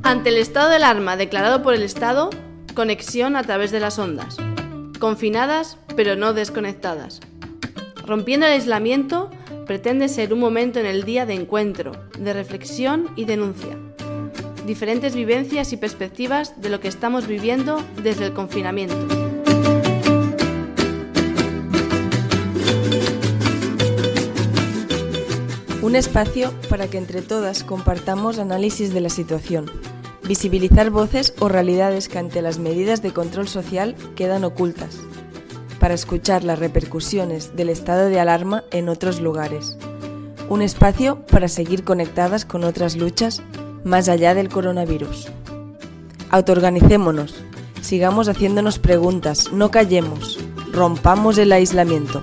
Ante el estado de alarma declarado por el Estado, conexión a través de las ondas. Confinadas, pero no desconectadas. Rompiendo el aislamiento, pretende ser un momento en el día de encuentro, de reflexión y denuncia. Diferentes vivencias y perspectivas de lo que estamos viviendo desde el confinamiento. Un espacio para que entre todas compartamos análisis de la situación, visibilizar voces o realidades que ante las medidas de control social quedan ocultas, para escuchar las repercusiones del estado de alarma en otros lugares. Un espacio para seguir conectadas con otras luchas más allá del coronavirus. Autoorganicémonos, sigamos haciéndonos preguntas, no callemos, rompamos el aislamiento.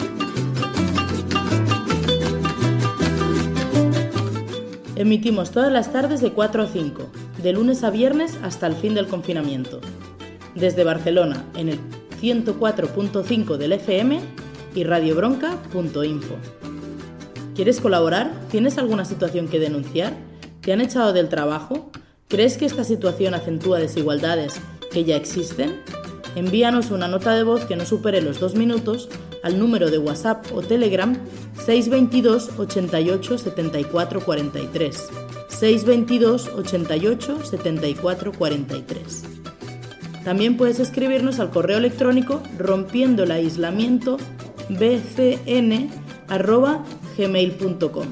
Emitimos todas las tardes de 4 a 5, de lunes a viernes hasta el fin del confinamiento. Desde Barcelona, en el 104.5 del FM y radiobronca.info. ¿Quieres colaborar? ¿Tienes alguna situación que denunciar? ¿Te han echado del trabajo? ¿Crees que esta situación acentúa desigualdades que ya existen? Envíanos una nota de voz que no supere los 2 minutos al número de WhatsApp o Telegram 622 88 74 43. 622 88 74 43. También puedes escribirnos al correo electrónico rompiendoelaislamientobcn@gmail.com.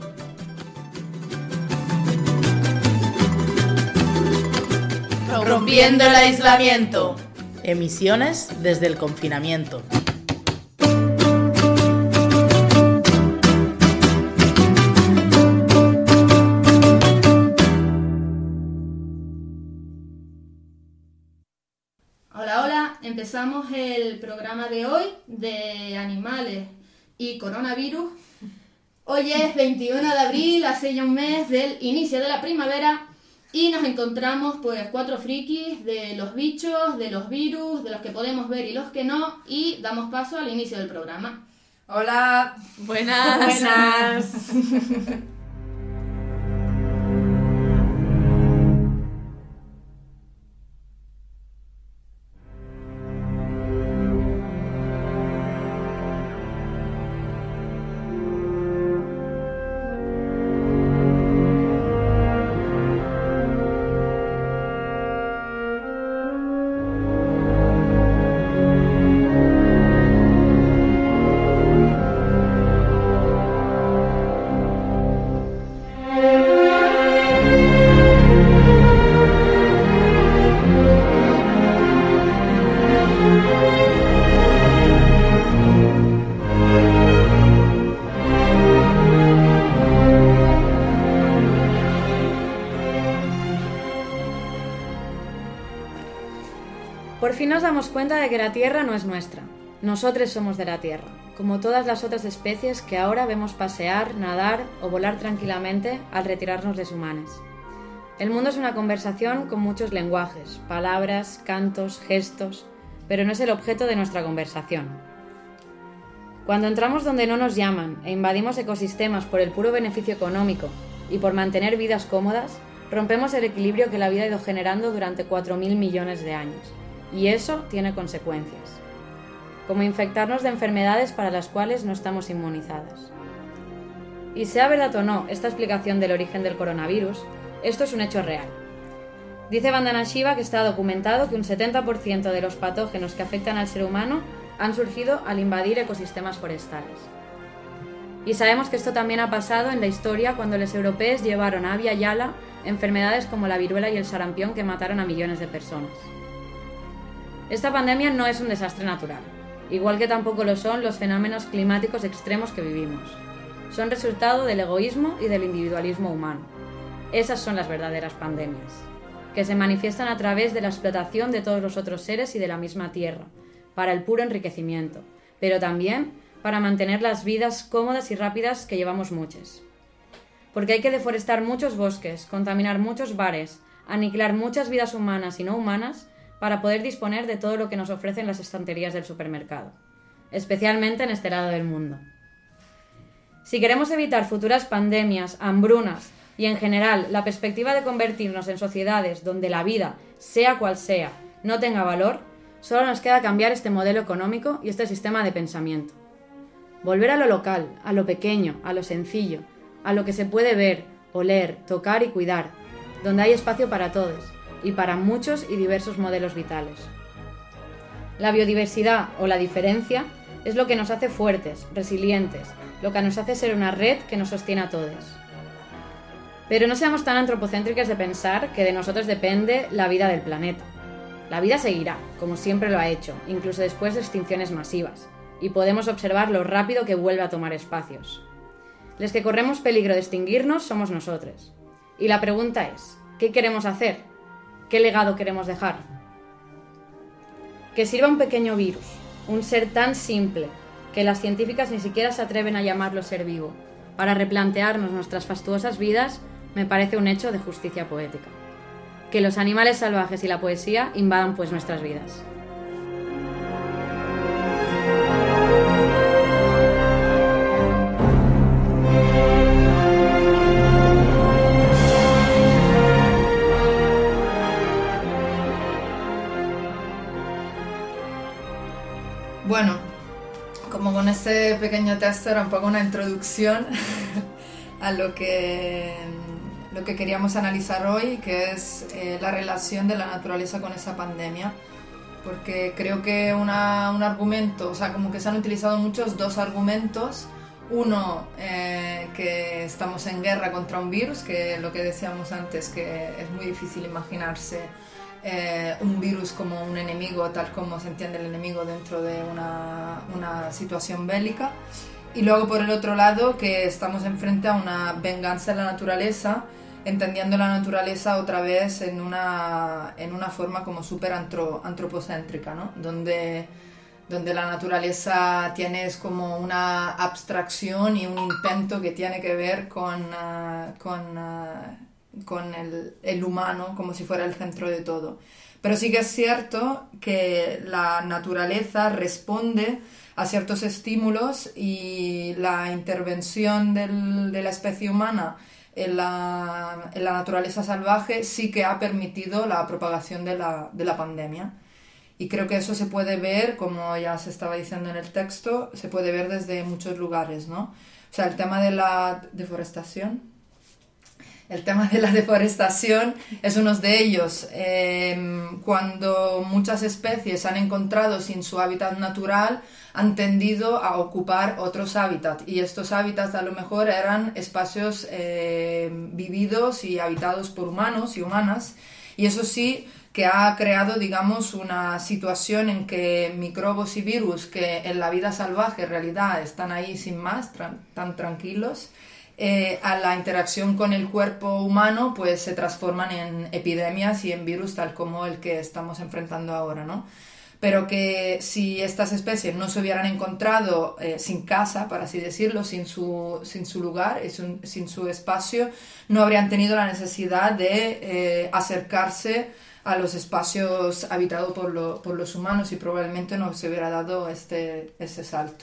Rompiendo el aislamiento. Emisiones desde el confinamiento. Hola, empezamos el programa de hoy de animales y coronavirus. Hoy es 21 de abril, hace ya un mes del inicio de la primavera y nos encontramos pues 4 frikis de los bichos, de los virus, de los que podemos ver y los que no, y damos paso al inicio del programa. Hola, buenas. Por fin nos damos cuenta de que la Tierra no es nuestra. Nosotros somos de la Tierra, como todas las otras especies que ahora vemos pasear, nadar o volar tranquilamente al retirarnos de sus manes. El mundo es una conversación con muchos lenguajes, palabras, cantos, gestos, pero no es el objeto de nuestra conversación. Cuando entramos donde no nos llaman e invadimos ecosistemas por el puro beneficio económico y por mantener vidas cómodas, rompemos el equilibrio que la vida ha ido generando durante 4.000 millones de años. Y eso tiene consecuencias, como infectarnos de enfermedades para las cuales no estamos inmunizadas. Y sea verdad o no esta explicación del origen del coronavirus, esto es un hecho real. Dice Vandana Shiva que está documentado que un 70% de los patógenos que afectan al ser humano han surgido al invadir ecosistemas forestales. Y sabemos que esto también ha pasado en la historia cuando los europeos llevaron a Abya Yala enfermedades como la viruela y el sarampión que mataron a millones de personas. Esta pandemia no es un desastre natural, igual que tampoco lo son los fenómenos climáticos extremos que vivimos. Son resultado del egoísmo y del individualismo humano. Esas son las verdaderas pandemias, que se manifiestan a través de la explotación de todos los otros seres y de la misma tierra, para el puro enriquecimiento, pero también para mantener las vidas cómodas y rápidas que llevamos muchas. Porque hay que deforestar muchos bosques, contaminar muchos bares, aniquilar muchas vidas humanas y no humanas, para poder disponer de todo lo que nos ofrecen las estanterías del supermercado, especialmente en este lado del mundo. Si queremos evitar futuras pandemias, hambrunas Y en general, la perspectiva de convertirnos en sociedades donde la vida, sea cual sea, no tenga valor, solo nos queda cambiar este modelo económico y este sistema de pensamiento. Volver a lo local, a lo pequeño, a lo sencillo, a lo que se puede ver, oler, tocar y cuidar, donde hay espacio para todos y para muchos y diversos modelos vitales. La biodiversidad o la diferencia es lo que nos hace fuertes, resilientes, lo que nos hace ser una red que nos sostiene a todos. Pero no seamos tan antropocéntricos de pensar que de nosotros depende la vida del planeta. La vida seguirá, como siempre lo ha hecho, incluso después de extinciones masivas, y podemos observar lo rápido que vuelve a tomar espacios. Los que corremos peligro de extinguirnos somos nosotros. Y la pregunta es, ¿qué queremos hacer? ¿Qué legado queremos dejar? Que sirva un pequeño virus, un ser tan simple que las científicas ni siquiera se atreven a llamarlo ser vivo, para replantearnos nuestras fastuosas vidas, me parece un hecho de justicia poética. Que los animales salvajes y la poesía invadan pues nuestras vidas. Bueno, como con este pequeño test era un poco una introducción a lo que queríamos analizar hoy, que es la relación de la naturaleza con esa pandemia, porque creo que un argumento, o sea, como que se han utilizado muchos dos argumentos. Uno, que estamos en guerra contra un virus, que lo que decíamos antes, que es muy difícil imaginarse un virus como un enemigo, tal como se entiende el enemigo dentro de una situación bélica. Y luego, por el otro lado, que estamos enfrente a una venganza de la naturaleza, entendiendo la naturaleza otra vez en una forma como súper antropocéntrica, ¿no? Donde la naturaleza es como una abstracción y un intento que tiene que ver con el humano, como si fuera el centro de todo. Pero sí que es cierto que la naturaleza responde a ciertos estímulos, y la intervención de la especie humana en la naturaleza salvaje sí que ha permitido la propagación de la pandemia. Y creo que eso se puede ver, como ya se estaba diciendo en el texto, se puede ver desde muchos lugares, ¿no? O sea, el tema de la deforestación. El tema de la deforestación es uno de ellos. Cuando muchas especies han encontrado sin su hábitat natural, han tendido a ocupar otros hábitats. Y estos hábitats a lo mejor eran espacios vividos y habitados por humanos y humanas. Y eso sí que ha creado, digamos, una situación en que microbios y virus que en la vida salvaje en realidad están ahí sin más, tan tranquilos, a la interacción con el cuerpo humano, pues se transforman en epidemias y en virus tal como el que estamos enfrentando ahora, ¿no? Pero que si estas especies no se hubieran encontrado sin casa, por así decirlo, sin su lugar, sin su espacio, no habrían tenido la necesidad de acercarse a los espacios habitados por los humanos, y probablemente no se hubiera dado ese salto.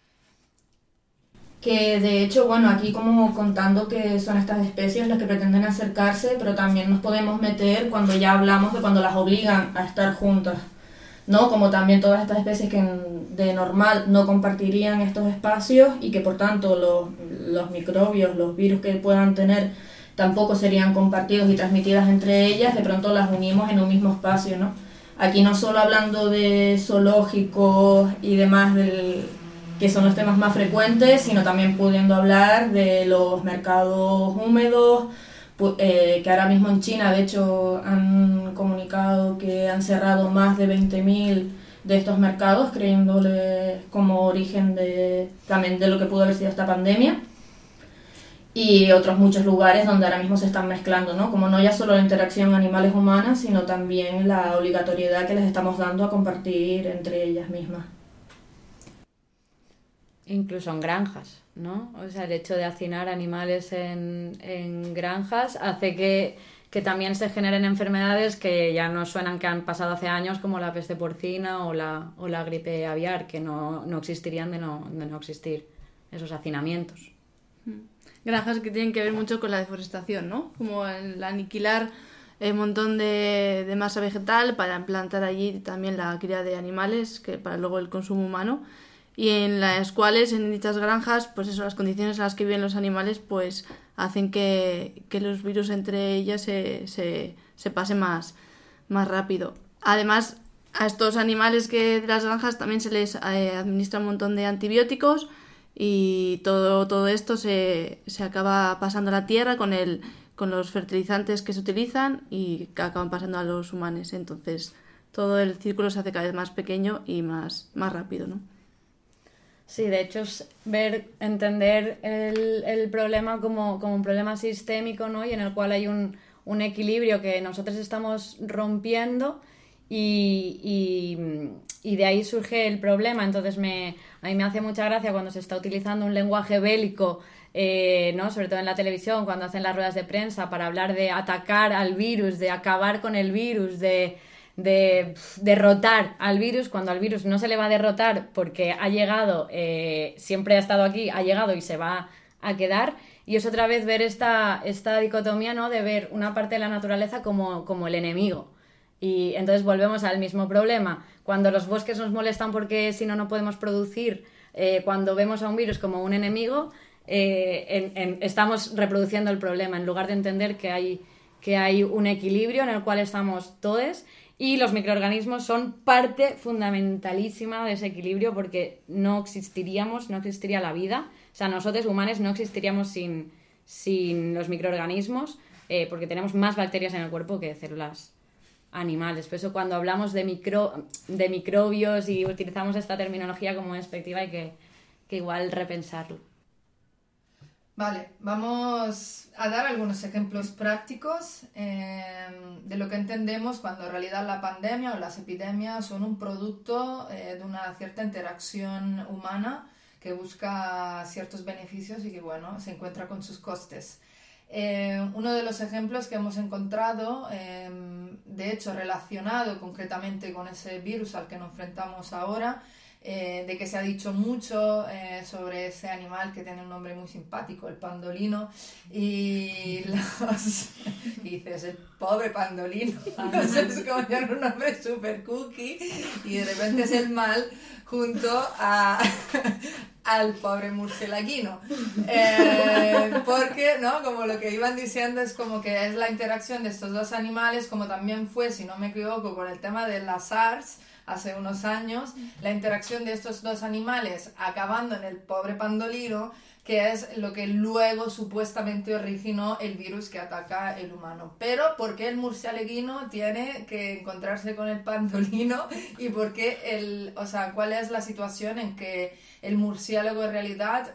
Que de hecho, bueno, aquí como contando que son estas especies las que pretenden acercarse, pero también nos podemos meter cuando ya hablamos de cuando las obligan a estar juntas, ¿no? Como también todas estas especies que de normal no compartirían estos espacios, y que por tanto los microbios, los virus que puedan tener tampoco serían compartidos y transmitidas entre ellas, de pronto las unimos en un mismo espacio, ¿no? Aquí no solo hablando de zoológicos y demás, que son los temas más frecuentes, sino también pudiendo hablar de los mercados húmedos, que ahora mismo en China, de hecho, han comunicado que han cerrado más de 20.000 de estos mercados, creyéndoles como origen también de lo que pudo haber sido esta pandemia. Y otros muchos lugares donde ahora mismo se están mezclando, ¿no? Como no ya solo la interacción animales-humanas, sino también la obligatoriedad que les estamos dando a compartir entre ellas mismas. Incluso en granjas, ¿no? O sea, el hecho de hacinar animales en granjas hace que también se generen enfermedades que ya no suenan, que han pasado hace años, como la peste porcina o la gripe aviar, que no existirían de no existir esos hacinamientos. granjas que tienen que ver mucho con la deforestación, ¿no? Como el aniquilar un montón de masa vegetal para implantar allí también la cría de animales, que para luego el consumo humano, y en las cuales, en dichas granjas, pues eso, las condiciones en las que viven los animales, pues hacen que los virus entre ellas se pasen más rápido. Además, a estos animales de las granjas también se les administra un montón de antibióticos, y todo esto se acaba pasando a la tierra con los fertilizantes que se utilizan y que acaban pasando a los humanos. Entonces todo el círculo se hace cada vez más pequeño y más rápido, ¿no? Sí, de hecho es entender el problema como un problema sistémico, ¿no? Y en el cual hay un equilibrio que nosotros estamos rompiendo y de ahí surge el problema. Entonces a mí me hace mucha gracia cuando se está utilizando un lenguaje bélico, ¿no? Sobre todo en la televisión, cuando hacen las ruedas de prensa para hablar de atacar al virus, de acabar con el virus, de derrotar al virus, cuando al virus no se le va a derrotar porque ha llegado, siempre ha estado aquí, ha llegado y se va a quedar. Y es otra vez ver esta dicotomía, ¿no? De ver una parte de la naturaleza como el enemigo. Y entonces volvemos al mismo problema. Cuando los bosques nos molestan porque si no podemos producir, cuando vemos a un virus como un enemigo, estamos reproduciendo el problema en lugar de entender que hay un equilibrio en el cual estamos todos, y los microorganismos son parte fundamentalísima de ese equilibrio, porque no existiría la vida. O sea, nosotros humanos no existiríamos sin los microorganismos, porque tenemos más bacterias en el cuerpo que células animales. Por eso cuando hablamos de microbios y utilizamos esta terminología como despectiva, hay que igual repensarlo. Vale, vamos a dar algunos ejemplos prácticos de lo que entendemos cuando en realidad la pandemia o las epidemias son un producto de una cierta interacción humana que busca ciertos beneficios y que, bueno, se encuentra con sus costes. Uno de los ejemplos que hemos encontrado, de hecho relacionado concretamente con ese virus al que nos enfrentamos ahora, de que se ha dicho mucho sobre ese animal que tiene un nombre muy simpático, el pandolino, y dices, el pobre pandolino, es como tener un nombre super cookie, y de repente es el mal junto al pobre murcielaguino, porque, ¿no? Como lo que iban diciendo es como que es la interacción de estos dos animales, como también fue, si no me equivoco, con el tema de la SARS hace unos años, la interacción de estos dos animales acabando en el pobre pandolino, que es lo que luego supuestamente originó el virus que ataca el humano. Pero ¿por qué el murcielaguino tiene que encontrarse con el pandolino? Y por qué cuál es la situación en que el murciélago en realidad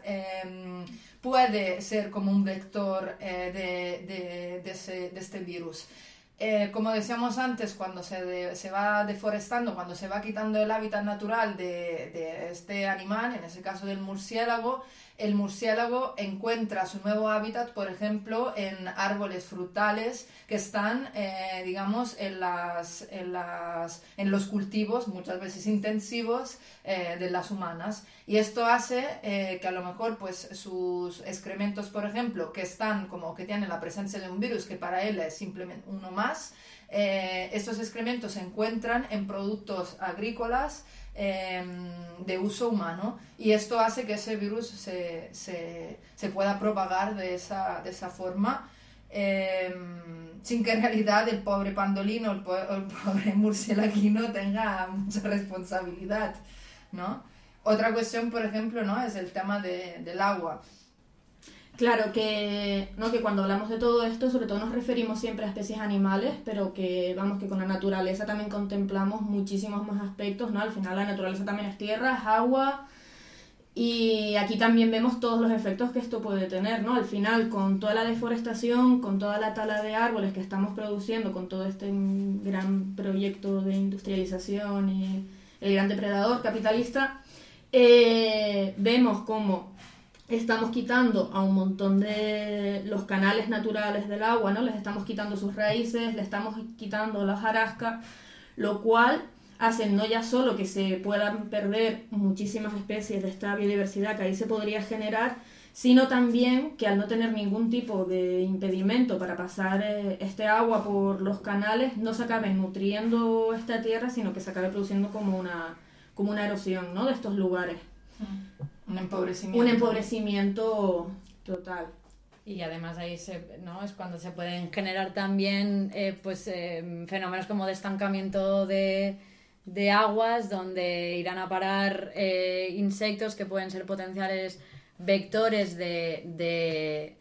puede ser como un vector de este virus. Como decíamos antes, cuando se va deforestando, cuando se va quitando el hábitat natural de este animal, en ese caso del murciélago, el murciélago encuentra su nuevo hábitat, por ejemplo, en árboles frutales que están, digamos, en los cultivos, muchas veces intensivos, de las humanas. Y esto hace que a lo mejor pues, sus excrementos, por ejemplo, que tienen la presencia de un virus que para él es simplemente uno más, estos excrementos se encuentran en productos agrícolas de uso humano, y esto hace que ese virus se pueda propagar de esa forma, sin que en realidad el pobre pandolino, el pobre murcielaguino tenga mucha responsabilidad, ¿no? Otra cuestión, por ejemplo, ¿no? Es el tema del agua. Claro que cuando hablamos de todo esto, sobre todo nos referimos siempre a especies animales, pero que con la naturaleza también contemplamos muchísimos más aspectos, ¿no? Al final la naturaleza también es tierra, es agua, y aquí también vemos todos los efectos que esto puede tener, ¿no? Al final, con toda la deforestación, con toda la tala de árboles que estamos produciendo, con todo este gran proyecto de industrialización y el gran depredador capitalista, vemos cómo estamos quitando a un montón de los canales naturales del agua, ¿no? Les estamos quitando sus raíces, le estamos quitando la hojarasca, lo cual hace no ya solo que se puedan perder muchísimas especies de esta biodiversidad que ahí se podría generar, sino también que al no tener ningún tipo de impedimento para pasar este agua por los canales, no se acabe nutriendo esta tierra, sino que se acabe produciendo como una erosión, ¿no?, de estos lugares. Un empobrecimiento. Un empobrecimiento total. Y además ahí es cuando se pueden generar también fenómenos como de estancamiento de aguas, donde irán a parar insectos que pueden ser potenciales vectores de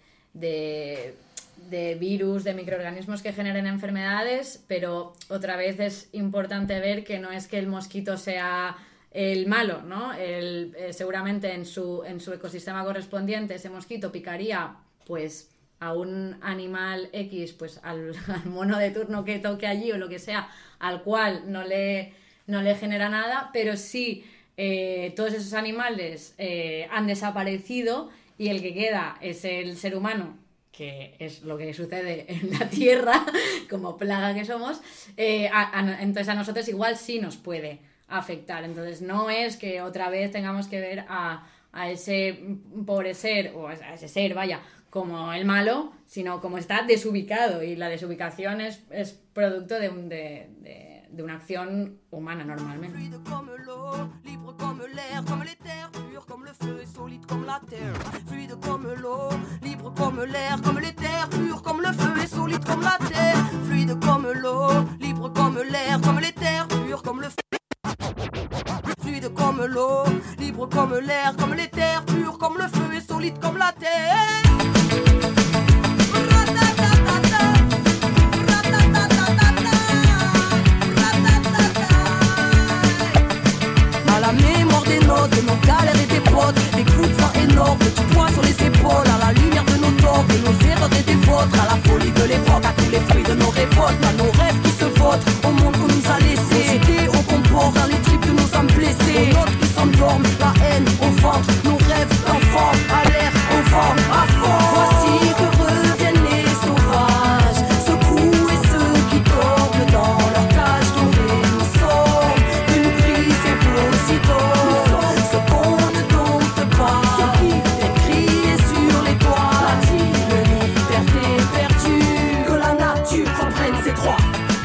virus, de microorganismos que generen enfermedades, pero otra vez es importante ver que no es que el mosquito sea el malo, ¿no? Seguramente en su ecosistema correspondiente ese mosquito picaría pues a un animal X, pues al mono de turno que toque allí o lo que sea, al cual no le genera nada, pero sí todos esos animales han desaparecido y el que queda es el ser humano, que es lo que sucede en la Tierra, como plaga que somos, entonces a nosotros igual sí nos puede afectar. Entonces no es que otra vez tengamos que ver a ese pobre ser, o a ese ser, vaya, como el malo, sino como está desubicado, y la desubicación es producto de una acción humana normalmente. Fluide comme l'eau, libre comme l'air, comme les terres, pur comme le feu et solide comme la terre. Fluide comme l'eau, libre comme l'air, comme les terres, pur comme le feu et solide comme la terre. Fluide comme l'eau, libre comme l'air, comme les terres, pur comme le feu. Fluide comme l'eau, libre comme l'air, comme les terres, pur comme le feu et solide comme la terre. À la mémoire des notes, de nos galères et des potes, des coups de sang énormes, du poids sur les épaules, à la lumière de nos torts, de nos erreurs et des vôtres, à la folie de l'époque, à tous les fruits de nos révoltes, à nos rêves qui se vautrent, au monde qu'on nous a laissé, aux idées, au comport, dans les tripes de nos âmes blessées, aux notes qui s'endorment, la haine au ventre, nos rêves d'enfants, à l'air, au vent, à fond. Voici que reviennent les sauvages, ceux coups et ceux qui tombent dans leur cage dorée. Nous sommes une brise et aussitôt, ce qu'on ne dompte pas, écrit sur les toits, de liberté perdue, que la nature reprenne ses droits.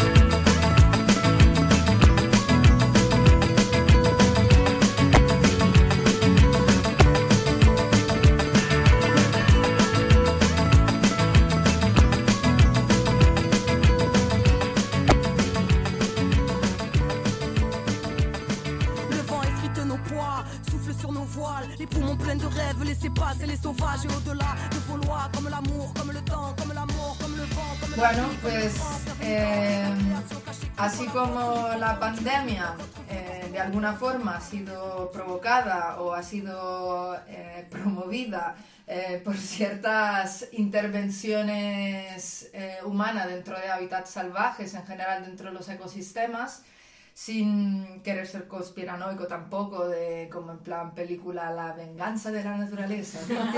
Les poumons pleins de rêves, laissez passer les sauvages et au-delà de vos lois, comme l'amour, comme le temps, comme la mort, comme le vent, comme Bueno, pues así como la pandemia de alguna forma ha sido provocada o ha sido promovida por ciertas intervenciones humanas dentro de hábitats salvajes, en general dentro de los ecosistemas, sin querer ser conspiranoico tampoco, de como en plan película La venganza de la naturaleza.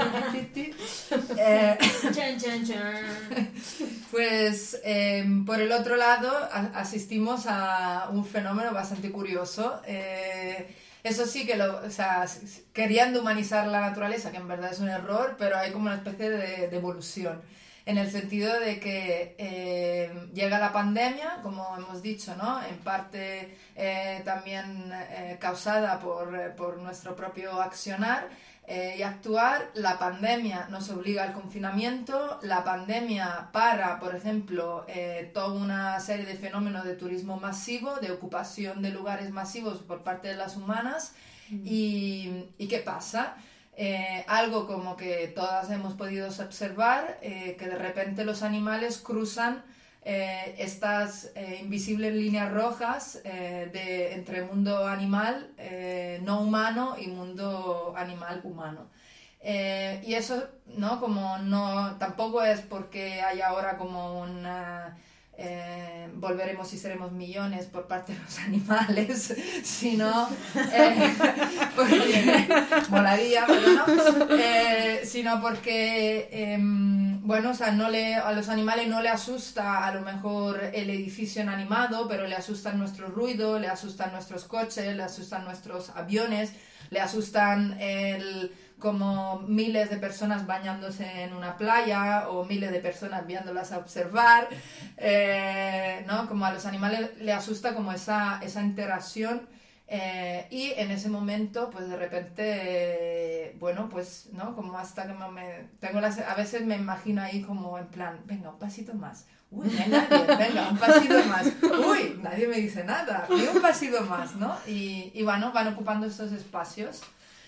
Pues por el otro lado asistimos a un fenómeno bastante curioso. Eso sí que queriendo humanizar la naturaleza, que en verdad es un error, pero hay como una especie de evolución. En el sentido de que llega la pandemia, como hemos dicho, ¿no? En parte también causada por nuestro propio accionar y actuar. La pandemia nos obliga al confinamiento, la pandemia para, por ejemplo, toda una serie de fenómenos de turismo masivo, de ocupación de lugares masivos por parte de las humanas. ¿Y qué pasa? Algo como que todas hemos podido observar, que de repente los animales cruzan estas invisibles líneas rojas entre mundo animal no humano y mundo animal humano. Y eso, ¿no? Como no, tampoco es porque hay ahora como una volveremos y seremos millones por parte de los animales, sino porque molaría, pero no, sino porque bueno, o sea, a los animales no le asusta a lo mejor el edificio inanimado, pero le asustan nuestro ruido, le asustan nuestros coches, le asustan nuestros aviones, le asustan como miles de personas bañándose en una playa o miles de personas viéndolas a observar, ¿no? Como a los animales le asusta como esa interacción. Y en ese momento, pues de repente, bueno, pues, ¿no? Como hasta que a veces me imagino ahí como en plan, venga, un pasito más. Uy, no hay nadie, venga, un pasito más. Uy, nadie me dice nada. Y un pasito más, ¿no? Y bueno, van ocupando estos espacios.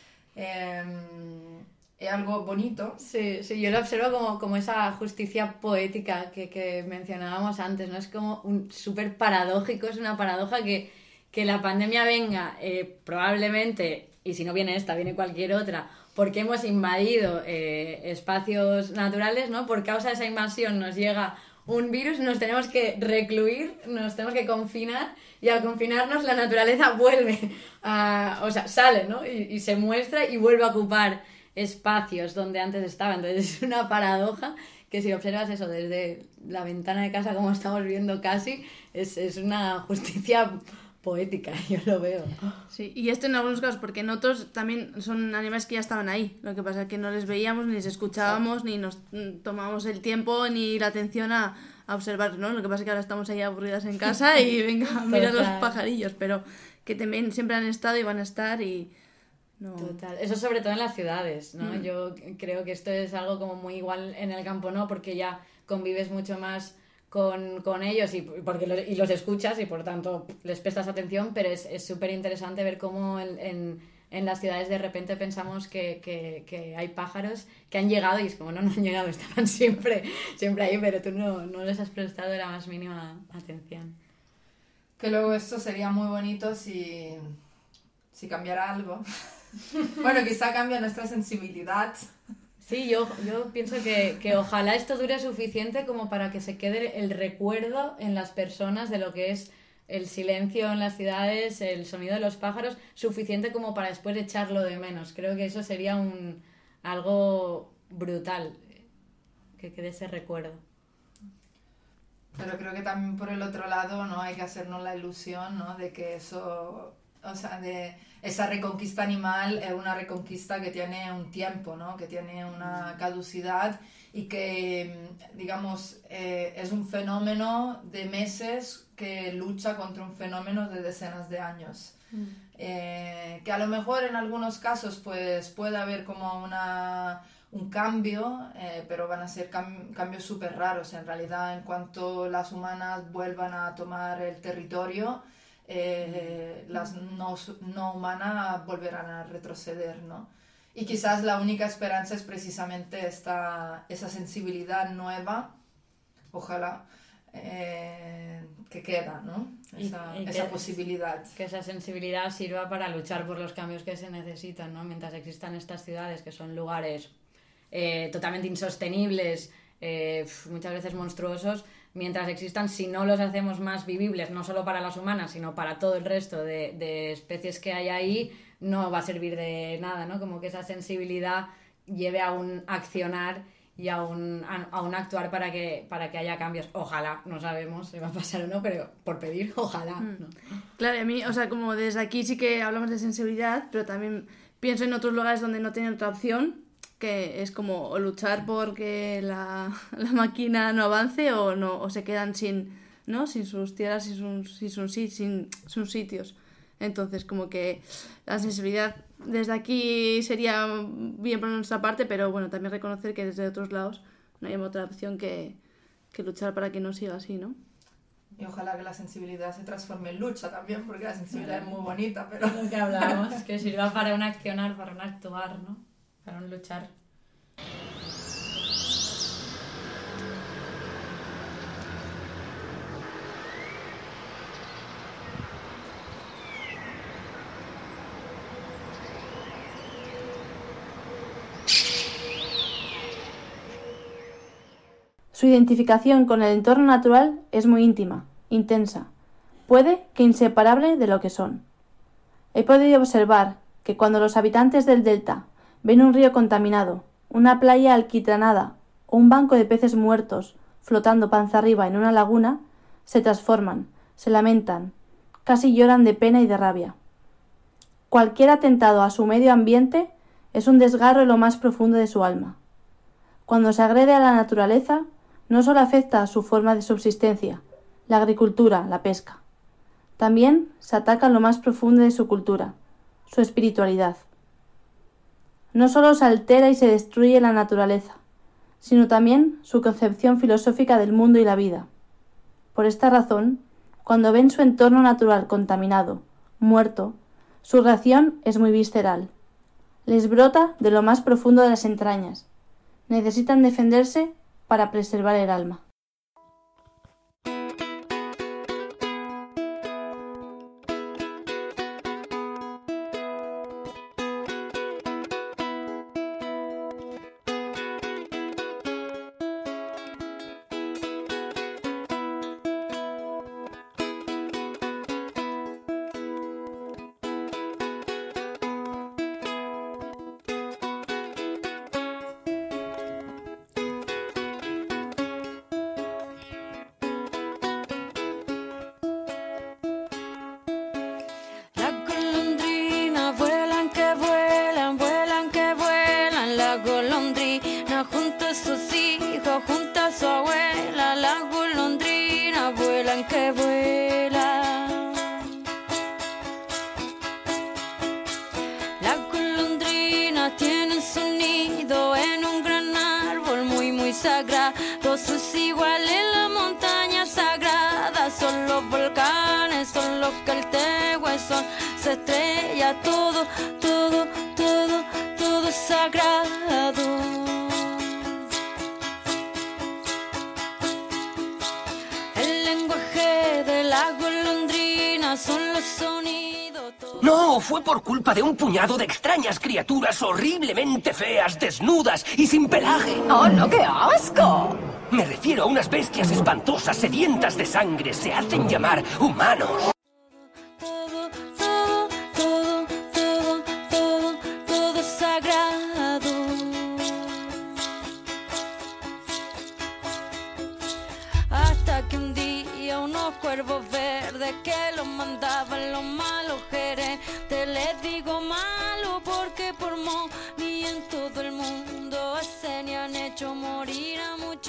Es algo bonito. Sí, yo lo observo como esa justicia poética que mencionábamos antes, ¿no? Es como un súper paradójico, es una paradoja que la pandemia venga, probablemente, y si no viene esta, viene cualquier otra, porque hemos invadido espacios naturales, ¿no? Por causa de esa invasión nos llega un virus, nos tenemos que recluir, nos tenemos que confinar, y al confinarnos la naturaleza vuelve sale, ¿no? Y se muestra y vuelve a ocupar espacios donde antes estaba. Entonces es una paradoja que, si observas eso desde la ventana de casa, como estamos viendo casi, es una justicia poética, yo lo veo. Sí, y esto en algunos casos, porque en otros también son animales que ya estaban ahí. Lo que pasa es que no les veíamos, ni les escuchábamos, ni nos tomábamos el tiempo ni la atención a observar, ¿no? Lo que pasa es que ahora estamos ahí aburridas en casa y venga, mira los pajarillos, pero que también siempre han estado y van a estar y... No. Total, eso sobre todo en las ciudades, ¿no? Yo creo que esto es algo como muy igual en el campo, ¿no? Porque ya convives mucho más con ellos y los escuchas y por tanto les prestas atención, pero es súper interesante ver cómo en las ciudades de repente pensamos que hay pájaros que han llegado y es como no han llegado, estaban siempre ahí, pero tú no les has prestado la más mínima atención. Que luego esto sería muy bonito si cambiara algo. Bueno, quizá cambia nuestra sensibilidad. Sí, yo pienso que ojalá esto dure suficiente como para que se quede el recuerdo en las personas de lo que es el silencio en las ciudades, el sonido de los pájaros, suficiente como para después echarlo de menos. Creo que eso sería algo brutal, que quede ese recuerdo. Pero creo que también por el otro lado, ¿no? Hay que hacernos la ilusión, ¿no? De que eso... O sea, de esa reconquista animal es una reconquista que tiene un tiempo, ¿no? Que tiene una caducidad y que, digamos, es un fenómeno de meses que lucha contra un fenómeno de decenas de años. Que a lo mejor en algunos casos pues puede haber como un cambio, pero van a ser cambios súper raros. En realidad, en cuanto las humanas vuelvan a tomar el territorio, las no humanas volverán a retroceder, ¿no? Y quizás la única esperanza es precisamente esa sensibilidad nueva, ojalá, que queda, ¿no? Esa posibilidad. Que esa sensibilidad sirva para luchar por los cambios que se necesitan, ¿no? Mientras existan estas ciudades que son lugares totalmente insostenibles, muchas veces monstruosos, mientras existan, si no los hacemos más vivibles, no solo para las humanas, sino para todo el resto de especies que hay ahí, no va a servir de nada, ¿no? Como que esa sensibilidad lleve a un accionar y a un actuar para que haya cambios. Ojalá, no sabemos si va a pasar o no, pero por pedir, ojalá, ¿no? Claro, y a mí, o sea, como desde aquí sí que hablamos de sensibilidad, pero también pienso en otros lugares donde no tienen otra opción, que es como luchar porque la máquina no avance o se quedan sin sus tierras, sin sus sitios. Entonces, como que la sensibilidad desde aquí sería bien por nuestra parte, pero bueno, también reconocer que desde otros lados no hay otra opción que luchar para que no siga así, ¿no? Y ojalá que la sensibilidad se transforme en lucha también, porque la sensibilidad es muy bonita, pero... Lo que hablamos, que sirva para un accionar, para un actuar, ¿no? Para un luchar. Su identificación con el entorno natural es muy íntima, intensa, puede que inseparable de lo que son. He podido observar que cuando los habitantes del delta ven un río contaminado, una playa alquitranada o un banco de peces muertos flotando panza arriba en una laguna, se transforman, se lamentan, casi lloran de pena y de rabia. Cualquier atentado a su medio ambiente es un desgarro en lo más profundo de su alma. Cuando se agrede a la naturaleza, no solo afecta a su forma de subsistencia, la agricultura, la pesca. También se ataca en lo más profundo de su cultura, su espiritualidad. No solo se altera y se destruye la naturaleza, sino también su concepción filosófica del mundo y la vida. Por esta razón, cuando ven su entorno natural contaminado, muerto, su reacción es muy visceral. Les brota de lo más profundo de las entrañas. Necesitan defenderse para preservar el alma. Sus iguales en la montaña sagrada son los volcanes, son los que el Tehues son, se estrella todo, todo, todo, todo es sagrado. El lenguaje de la golondrina son los sonidos. No, fue por culpa de un puñado de extrañas criaturas horriblemente feas, desnudas y sin pelaje. ¡Oh, no, qué asco! Me refiero a unas bestias espantosas, sedientas de sangre, se hacen llamar humanos. Todo, todo, todo, todo, todo, todo es sagrado. Hasta que un día unos cuervos verdes que los mandaban los malos gerentes, les digo malo porque por morir en todo el mundo se ni han hecho morir a mucha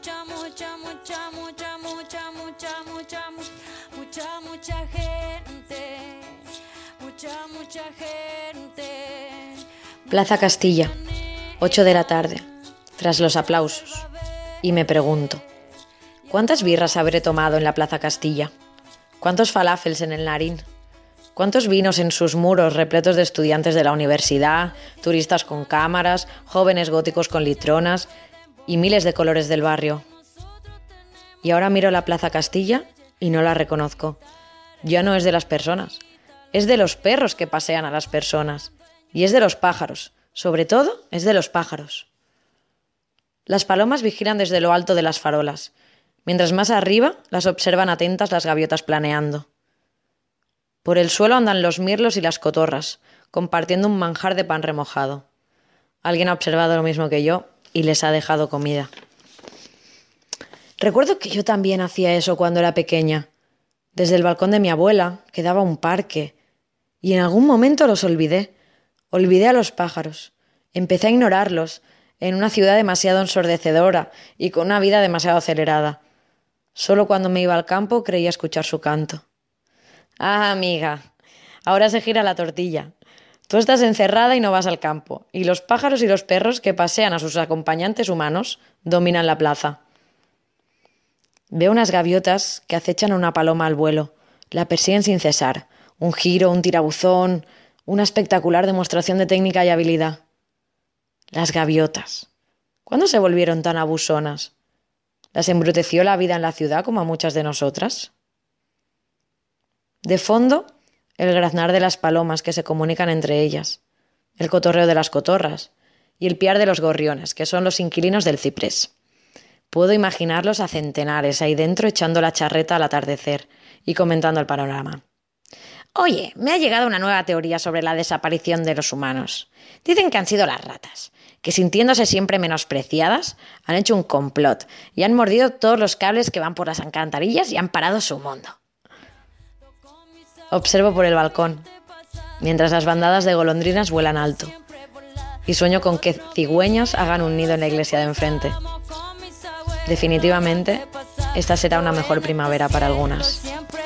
gente, mucha gente. Plaza Castilla, 8 de la tarde, tras los aplausos. Y me pregunto, ¿cuántas birras habré tomado en la Plaza Castilla? ¿Cuántos falafels en el Narín? ¿Cuántos vinos en sus muros repletos de estudiantes de la universidad, turistas con cámaras, jóvenes góticos con litronas y miles de colores del barrio? Y ahora miro la Plaza Castilla y no la reconozco. Ya no es de las personas, es de los perros que pasean a las personas. Y es de los pájaros, sobre todo es de los pájaros. Las palomas vigilan desde lo alto de las farolas, mientras más arriba las observan atentas las gaviotas planeando. Por el suelo andan los mirlos y las cotorras, compartiendo un manjar de pan remojado. Alguien ha observado lo mismo que yo y les ha dejado comida. Recuerdo que yo también hacía eso cuando era pequeña. Desde el balcón de mi abuela quedaba un parque y en algún momento los olvidé. Olvidé a los pájaros. Empecé a ignorarlos en una ciudad demasiado ensordecedora y con una vida demasiado acelerada. Solo cuando me iba al campo creía escuchar su canto. Ah, amiga, ahora se gira la tortilla. Tú estás encerrada y no vas al campo, y los pájaros y los perros que pasean a sus acompañantes humanos dominan la plaza. Veo unas gaviotas que acechan a una paloma al vuelo. La persiguen sin cesar. Un giro, un tirabuzón, una espectacular demostración de técnica y habilidad. Las gaviotas. ¿Cuándo se volvieron tan abusonas? ¿Las embruteció la vida en la ciudad como a muchas de nosotras? De fondo, el graznar de las palomas que se comunican entre ellas, el cotorreo de las cotorras y el piar de los gorriones, que son los inquilinos del ciprés. Puedo imaginarlos a centenares ahí dentro echando la charreta al atardecer y comentando el panorama. Oye, me ha llegado una nueva teoría sobre la desaparición de los humanos. Dicen que han sido las ratas, que sintiéndose siempre menospreciadas, han hecho un complot y han mordido todos los cables que van por las alcantarillas y han parado su mundo. Observo por el balcón, mientras las bandadas de golondrinas vuelan alto. y sueño con que cigüeños hagan un nido en la iglesia de enfrente. Definitivamente, esta será una mejor primavera para algunas.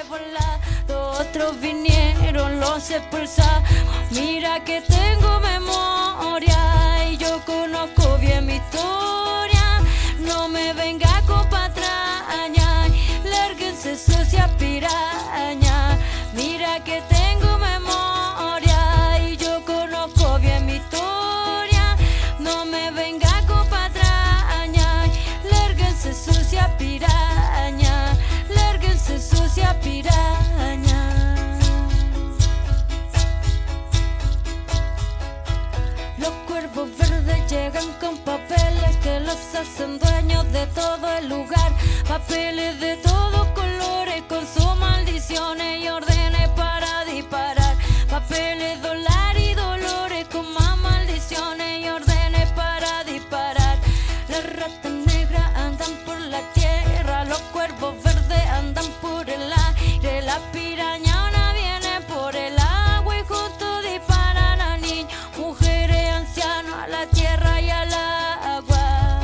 Otros vinieron, los expulsados. Mira que tengo memoria y yo conozco bien mi historia. No me venga con patraña, lárguense sucia piraña. Mira que tengo memoria y yo conozco bien mi historia. No me venga con patraña, lárguense sucia piraña, lárguense sucia piraña. Los cuervos verdes llegan con papeles que los hacen dueños de todo el lugar. Papeles de todos colores con sus maldiciones y órdenes para disparar. Papeles, dólar y dolores con más maldiciones y órdenes para disparar. Las ratas negras andan por la tierra, los cuervos verdes andan por el aire. La piraña viene por el agua y juntos disparan a niños, mujeres, ancianos, a la tierra y al agua.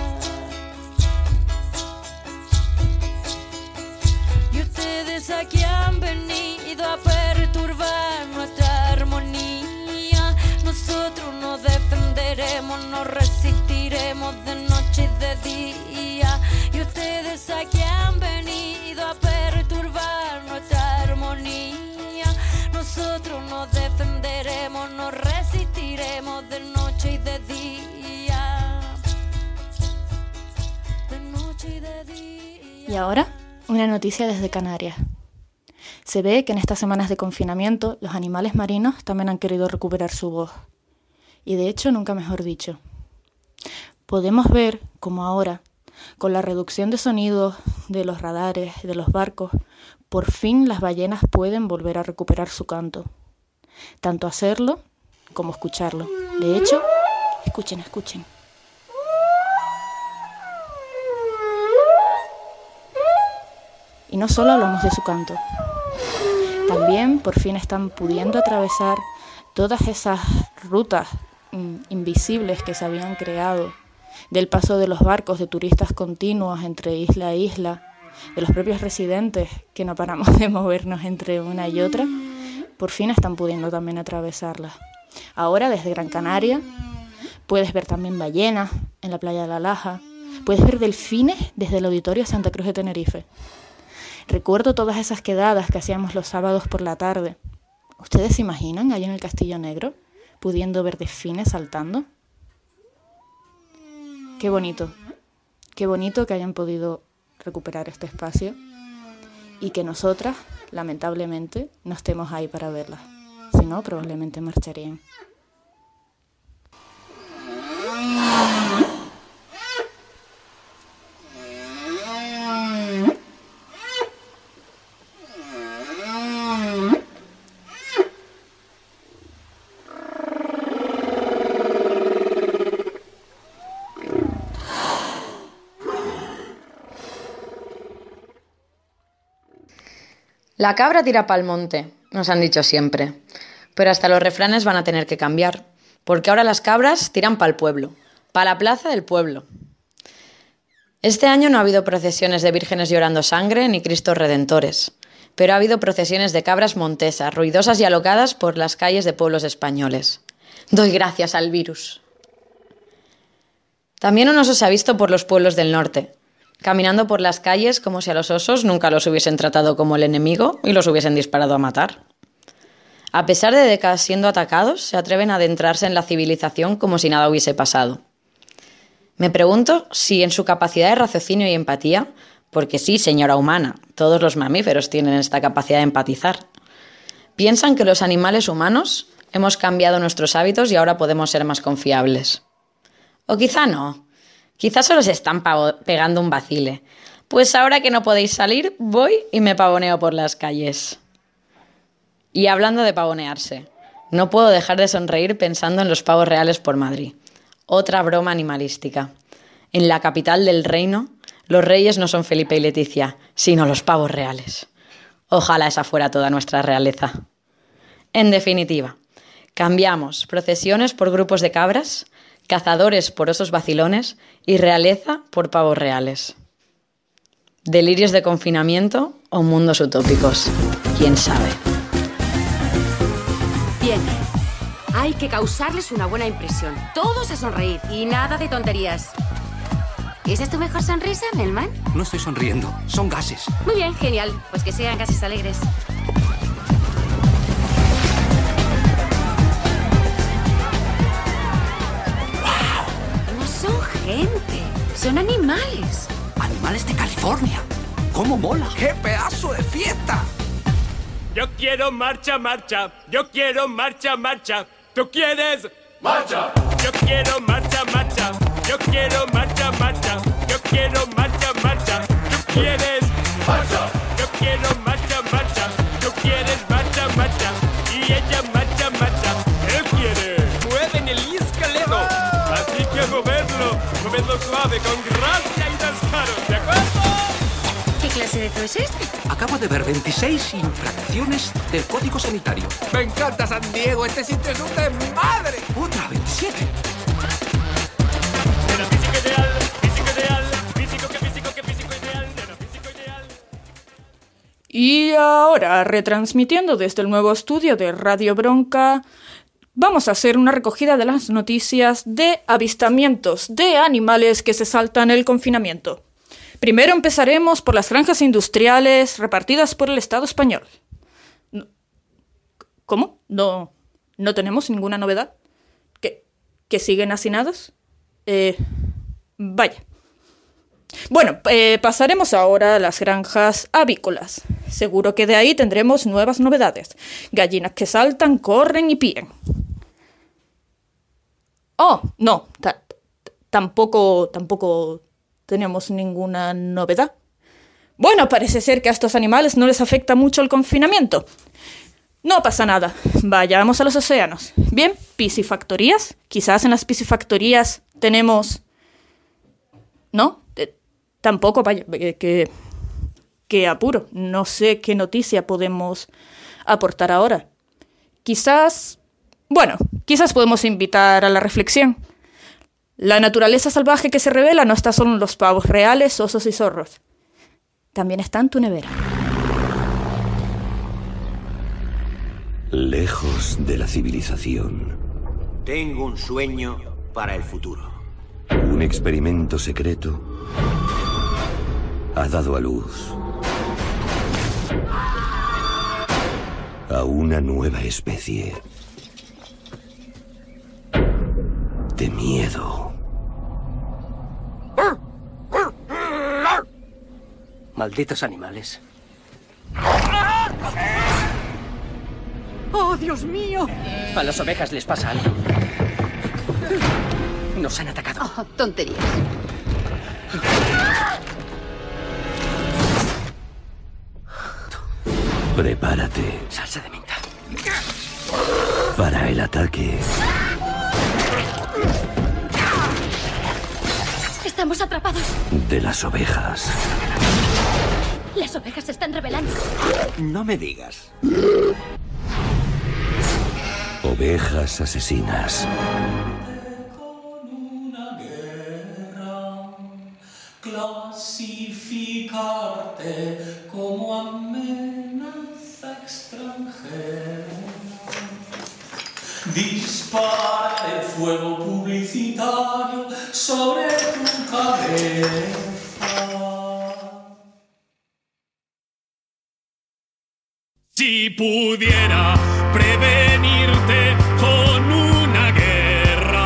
Y ustedes aquí han venido a perturbar nuestra armonía. Nosotros nos defenderemos, nos resistiremos de noche y de día. Y ustedes aquí han venido a perturbar nuestra armonía. Nosotros nos defenderemos, nos resistiremos de noche y de día. De noche y de día. Y ahora, una noticia desde Canarias. Se ve que en estas semanas de confinamiento los animales marinos también han querido recuperar su voz. Y de hecho, nunca mejor dicho. Podemos ver como ahora, con la reducción de sonidos de los radares, de los barcos, por fin las ballenas pueden volver a recuperar su canto. Tanto hacerlo como escucharlo. De hecho, escuchen. Y no solo hablamos de su canto. También por fin están pudiendo atravesar todas esas rutas invisibles que se habían creado, del paso de los barcos de turistas continuos entre isla a isla, de los propios residentes que no paramos de movernos entre una y otra, por fin están pudiendo también atravesarlas. Ahora desde Gran Canaria puedes ver también ballenas en la playa de La Laja, puedes ver delfines desde el Auditorio Santa Cruz de Tenerife. Recuerdo todas esas quedadas que hacíamos los sábados por la tarde. ¿Ustedes se imaginan allí en el Castillo Negro pudiendo ver delfines saltando? Qué bonito que hayan podido recuperar este espacio y que nosotras, lamentablemente, no estemos ahí para verlas. Si no, probablemente marcharían. La cabra tira pa'l monte, nos han dicho siempre. Pero hasta los refranes van a tener que cambiar, porque ahora las cabras tiran pa'l pueblo, pa' la plaza del pueblo. Este año no ha habido procesiones de vírgenes llorando sangre ni cristos redentores, pero ha habido procesiones de cabras montesas, ruidosas y alocadas por las calles de pueblos españoles. Doy gracias al virus. También un oso se ha visto por los pueblos del norte, caminando por las calles como si a los osos nunca los hubiesen tratado como el enemigo y los hubiesen disparado a matar. A pesar de décadas siendo atacados, se atreven a adentrarse en la civilización como si nada hubiese pasado. Me pregunto si en su capacidad de raciocinio y empatía, porque sí, señora humana, todos los mamíferos tienen esta capacidad de empatizar, piensan que los animales humanos hemos cambiado nuestros hábitos y ahora podemos ser más confiables. O quizá no. Quizás solo se están pegando un vacile. Pues ahora que no podéis salir, voy y me pavoneo por las calles. Y hablando de pavonearse, no puedo dejar de sonreír pensando en los pavos reales por Madrid. Otra broma animalística. En la capital del reino, los reyes no son Felipe y Leticia, sino los pavos reales. Ojalá esa fuera toda nuestra realeza. En definitiva, cambiamos procesiones por grupos de cabras, cazadores por osos vacilones y realeza por pavos reales. Delirios de confinamiento o mundos utópicos, quién sabe. Bien, hay que causarles una buena impresión. Todos a sonreír y nada de tonterías. ¿Esa es tu mejor sonrisa, Melman? No estoy sonriendo, son gases. Muy bien, genial. Pues que sean gases alegres. ¡Wow! No son gente, son animales. ¡Animales de California! ¡Cómo mola! ¡Qué pedazo de fiesta! Yo quiero marcha, marcha. Yo quiero marcha, marcha. ¿Tú quieres? ¡Marcha! Yo quiero marcha, marcha. Yo quiero marcha, marcha. Yo quiero marcha, marcha. ¿Tú quieres? ¡Marcha! Yo quiero marcha, marcha. ¿Tú quieres marcha, marcha? Y ella marcha, marcha. Él quiere. Mueven el esqueleto. Así que movedlo suave, con gracia y descaro, ¿de acuerdo? ¿Qué clase de zoo es este? Acabo de ver 26 infracciones del Código Sanitario. Me encanta San Diego, este sitio es un desmadre. ¡Otra, 27! Nena, físico ideal, físico ideal, físico que físico que físico ideal, nena, físico ideal. Y ahora, retransmitiendo desde el nuevo estudio de Radio Bronca, vamos a hacer una recogida de las noticias de avistamientos de animales que se saltan el confinamiento. Primero empezaremos por las granjas industriales repartidas por el Estado español. ¿Cómo? ¿No tenemos ninguna novedad? ¿Que siguen hacinados? Vaya. Bueno, pasaremos ahora a las granjas avícolas. Seguro que de ahí tendremos nuevas novedades. Gallinas que saltan, corren y píen. Oh, no, tampoco tenemos ninguna novedad. Bueno, parece ser que a estos animales no les afecta mucho el confinamiento. No pasa nada. Vayamos a los océanos. Bien, piscifactorías. Quizás en las piscifactorías tenemos... ¿No? Tampoco, vaya, que apuro. No sé qué noticia podemos aportar ahora. Quizás podemos invitar a la reflexión. La naturaleza salvaje que se revela no está solo en los pavos reales, osos y zorros. También está en tu nevera. Lejos de la civilización. Tengo un sueño para el futuro. Un experimento secreto ha dado a luz a una nueva especie de miedo. Malditos animales. ¡Oh, Dios mío! A las ovejas les pasa algo. Nos han atacado. Oh, tonterías. Prepárate. Salsa de menta. Para el ataque. Estamos atrapados. De las ovejas. Las ovejas se están rebelando. No me digas. Ovejas asesinas. Clasificarte como amenaza extranjera. Disparar el fuego publicitario sobre tu cabeza. Si pudiera prevenirte con una guerra,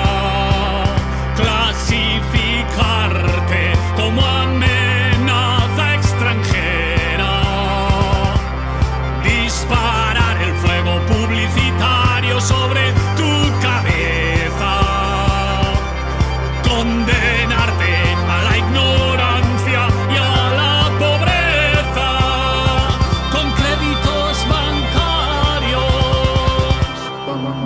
clasificarte como amenaza extranjera, disparar el fuego publicitario sobre tu cabeza, condenarte a la ignorancia y a la pobreza, con créditos bancarios.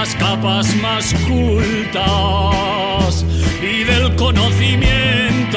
las capas más cultas y del conocimiento.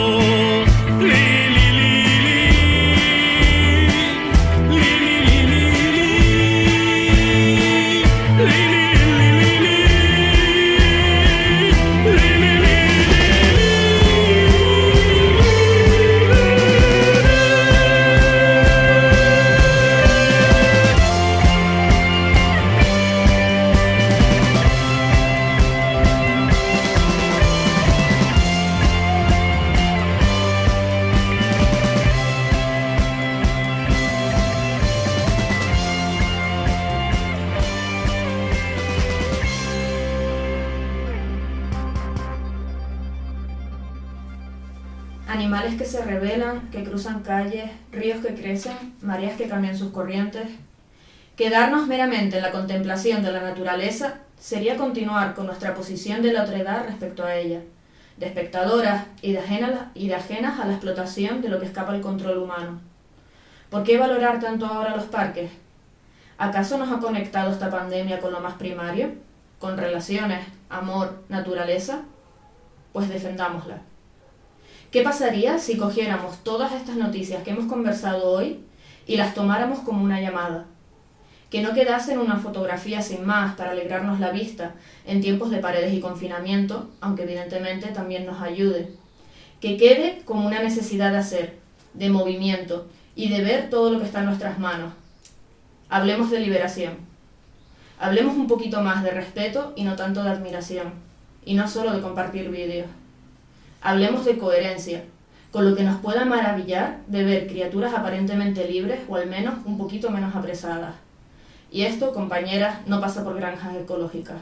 Animales que se rebelan, que cruzan calles, ríos que crecen, mareas que cambian sus corrientes. Quedarnos meramente en la contemplación de la naturaleza sería continuar con nuestra posición de la otredad respecto a ella, de espectadoras y de ajenas a la explotación de lo que escapa al control humano. ¿Por qué valorar tanto ahora los parques? ¿Acaso nos ha conectado esta pandemia con lo más primario? ¿Con relaciones, amor, naturaleza? Pues defendámosla. ¿Qué pasaría si cogiéramos todas estas noticias que hemos conversado hoy y las tomáramos como una llamada? Que no quedasen una fotografía sin más para alegrarnos la vista en tiempos de paredes y confinamiento, aunque evidentemente también nos ayude. Que quede como una necesidad de hacer, de movimiento y de ver todo lo que está en nuestras manos. Hablemos de liberación. Hablemos un poquito más de respeto y no tanto de admiración, y no solo de compartir vídeos. Hablemos de coherencia, con lo que nos pueda maravillar de ver criaturas aparentemente libres o al menos un poquito menos apresadas. Y esto, compañeras, no pasa por granjas ecológicas.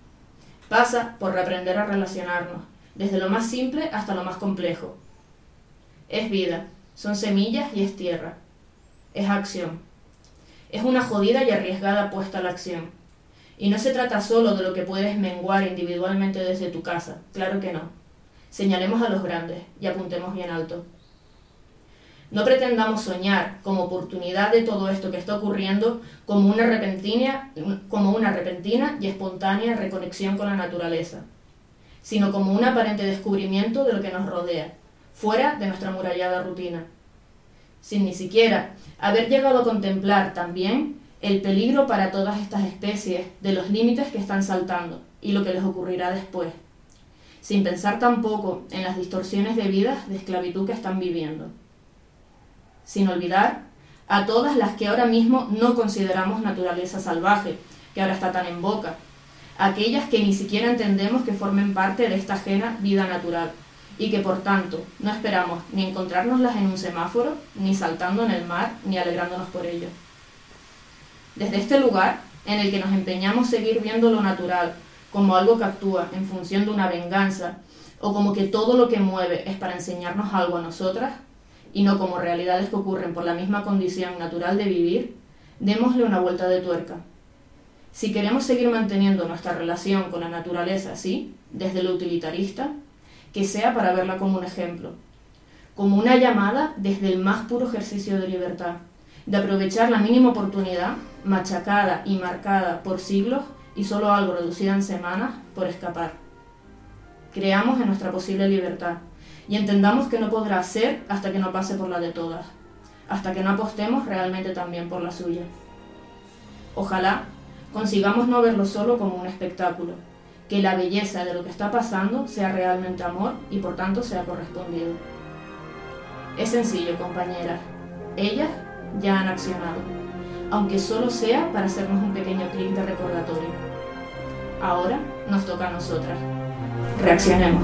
Pasa por reaprender a relacionarnos, desde lo más simple hasta lo más complejo. Es vida, son semillas y es tierra. Es acción. Es una jodida y arriesgada puesta a la acción. Y no se trata solo de lo que puedes menguar individualmente desde tu casa, claro que no. Señalemos a los grandes y apuntemos bien alto. No pretendamos soñar como oportunidad de todo esto que está ocurriendo como una repentina y espontánea reconexión con la naturaleza, sino como un aparente descubrimiento de lo que nos rodea, fuera de nuestra amurallada rutina, sin ni siquiera haber llegado a contemplar también el peligro para todas estas especies de los límites que están saltando y lo que les ocurrirá después, sin pensar tampoco en las distorsiones de vidas de esclavitud que están viviendo. Sin olvidar a todas las que ahora mismo no consideramos naturaleza salvaje, que ahora está tan en boca, aquellas que ni siquiera entendemos que formen parte de esta ajena vida natural, y que por tanto no esperamos ni encontrárnoslas en un semáforo, ni saltando en el mar, ni alegrándonos por ello. Desde este lugar, en el que nos empeñamos seguir viendo lo natural como algo que actúa en función de una venganza, o como que todo lo que mueve es para enseñarnos algo a nosotras, y no como realidades que ocurren por la misma condición natural de vivir, démosle una vuelta de tuerca. Si queremos seguir manteniendo nuestra relación con la naturaleza así, desde lo utilitarista, que sea para verla como un ejemplo, como una llamada desde el más puro ejercicio de libertad, de aprovechar la mínima oportunidad, machacada y marcada por siglos, y solo algo reducida en semanas, por escapar. Creamos en nuestra posible libertad, y entendamos que no podrá ser hasta que no pase por la de todas, hasta que no apostemos realmente también por la suya. Ojalá consigamos no verlo solo como un espectáculo, que la belleza de lo que está pasando sea realmente amor y por tanto sea correspondido. Es sencillo, compañeras, ellas ya han accionado, aunque solo sea para hacernos un pequeño clic de recordatorio. Ahora nos toca a nosotras. Reaccionemos.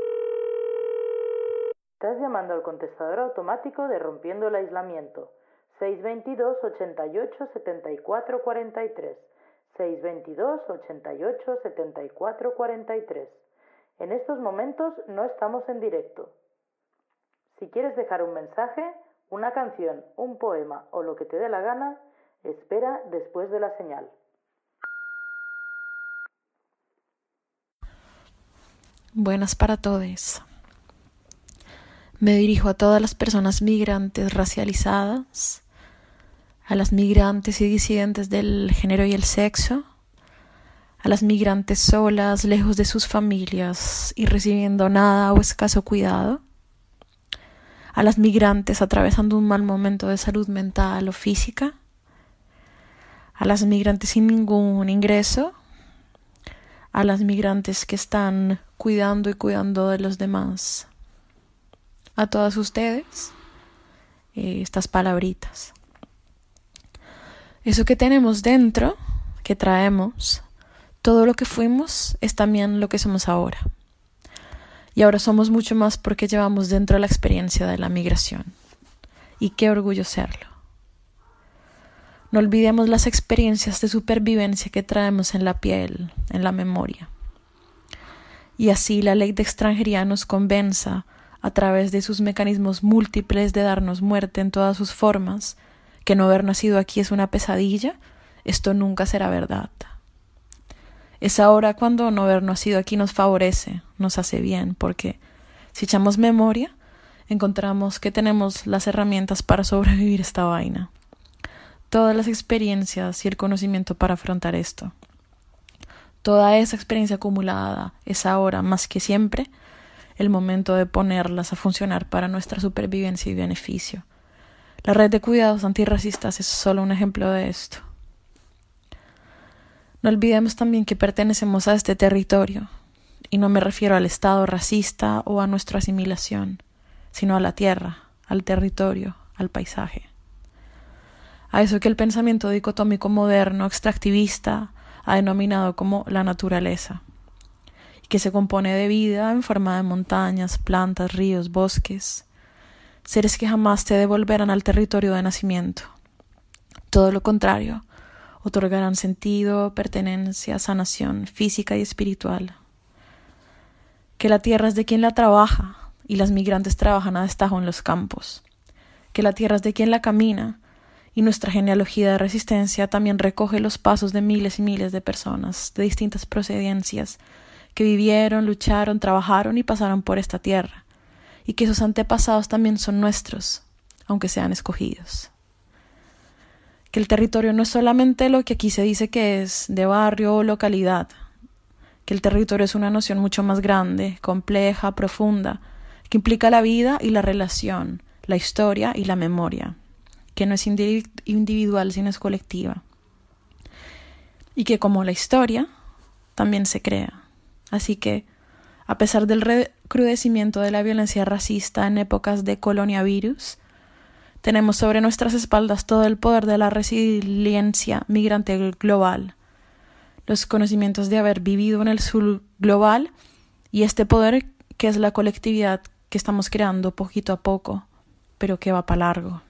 Estás llamando al contestador automático de Rompiendo el Aislamiento. 622 88 74 43. 622 88 74 43. En estos momentos no estamos en directo. Si quieres dejar un mensaje, una canción, un poema o lo que te dé la gana, espera después de la señal. Buenas para todos. Me dirijo a todas las personas migrantes racializadas, a las migrantes y disidentes del género y el sexo, a las migrantes solas, lejos de sus familias y recibiendo nada o escaso cuidado, a las migrantes atravesando un mal momento de salud mental o física, a las migrantes sin ningún ingreso, a las migrantes que están cuidando y cuidando de los demás. A todas ustedes, estas palabritas. Eso que tenemos dentro, que traemos, todo lo que fuimos es también lo que somos ahora. Y ahora somos mucho más porque llevamos dentro la experiencia de la migración. Y qué orgullo serlo. No olvidemos las experiencias de supervivencia que traemos en la piel, en la memoria. Y así la ley de extranjería nos convenza, a través de sus mecanismos múltiples de darnos muerte en todas sus formas, que no haber nacido aquí es una pesadilla, esto nunca será verdad. Es ahora cuando no haber nacido aquí nos favorece, nos hace bien, porque si echamos memoria, encontramos que tenemos las herramientas para sobrevivir esta vaina. Todas las experiencias y el conocimiento para afrontar esto. Toda esa experiencia acumulada es ahora, más que siempre, el momento de ponerlas a funcionar para nuestra supervivencia y beneficio. La red de cuidados antirracistas es solo un ejemplo de esto. No olvidemos también que pertenecemos a este territorio, y no me refiero al Estado racista o a nuestra asimilación, sino a la tierra, al territorio, al paisaje. A eso que el pensamiento dicotómico moderno, extractivista, ha denominado como la naturaleza, y que se compone de vida en forma de montañas, plantas, ríos, bosques, seres que jamás te devolverán al territorio de nacimiento. Todo lo contrario, otorgarán sentido, pertenencia, sanación física y espiritual. Que la tierra es de quien la trabaja, y las migrantes trabajan a destajo en los campos. Que la tierra es de quien la camina, y nuestra genealogía de resistencia también recoge los pasos de miles y miles de personas de distintas procedencias que vivieron, lucharon, trabajaron y pasaron por esta tierra, y que esos antepasados también son nuestros, aunque sean escogidos. Que el territorio no es solamente lo que aquí se dice que es, de barrio o localidad, que el territorio es una noción mucho más grande, compleja, profunda, que implica la vida y la relación, la historia y la memoria, que no es individual sino es colectiva, y que como la historia, también se crea. Así que, a pesar del recrudecimiento de la violencia racista en épocas de coronavirus, tenemos sobre nuestras espaldas todo el poder de la resiliencia migrante global, los conocimientos de haber vivido en el sur global y este poder que es la colectividad que estamos creando poquito a poco, pero que va para largo.